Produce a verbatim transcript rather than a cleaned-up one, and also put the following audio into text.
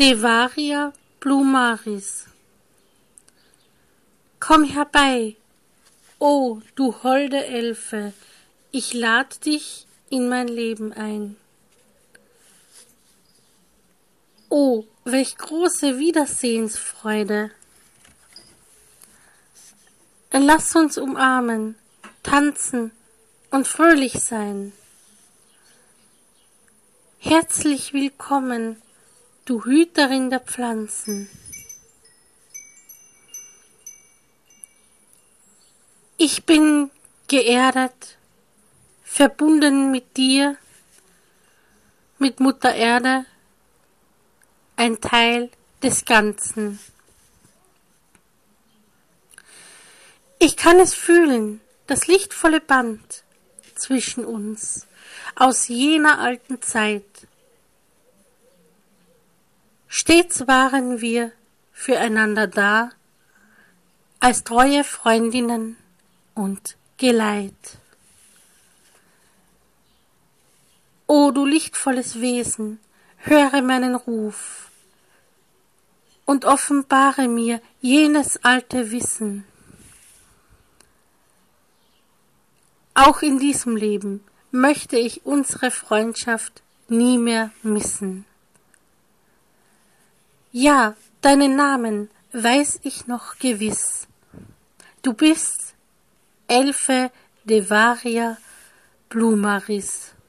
Devaria Plumaris. Komm herbei, o du holde Elfe, ich lad dich in mein Leben ein. O, welch große Wiedersehensfreude! Lass uns umarmen, tanzen und fröhlich sein. Herzlich willkommen, du Hüterin der Pflanzen. Ich bin geerdet, verbunden mit dir, mit Mutter Erde, ein Teil des Ganzen. Ich kann es fühlen, das lichtvolle Band zwischen uns aus jener alten Zeit. Stets waren wir füreinander da, als treue Freundinnen und Geleit. O du lichtvolles Wesen, höre meinen Ruf und offenbare mir jenes alte Wissen. Auch in diesem Leben möchte ich unsere Freundschaft nie mehr missen. Ja, deinen Namen weiß ich noch gewiss. Du bist Elfe Devaria Plumaris.